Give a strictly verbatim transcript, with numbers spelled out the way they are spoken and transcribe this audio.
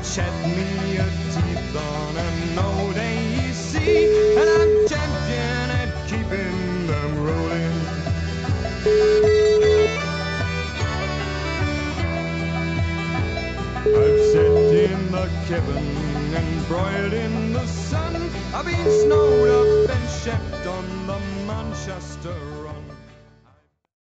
shed me a teeth on an old A C, and I'm champion at keeping them rolling. I've sat in the cabin and broiled in the sun. I've been snowed up and shipped on the Manchester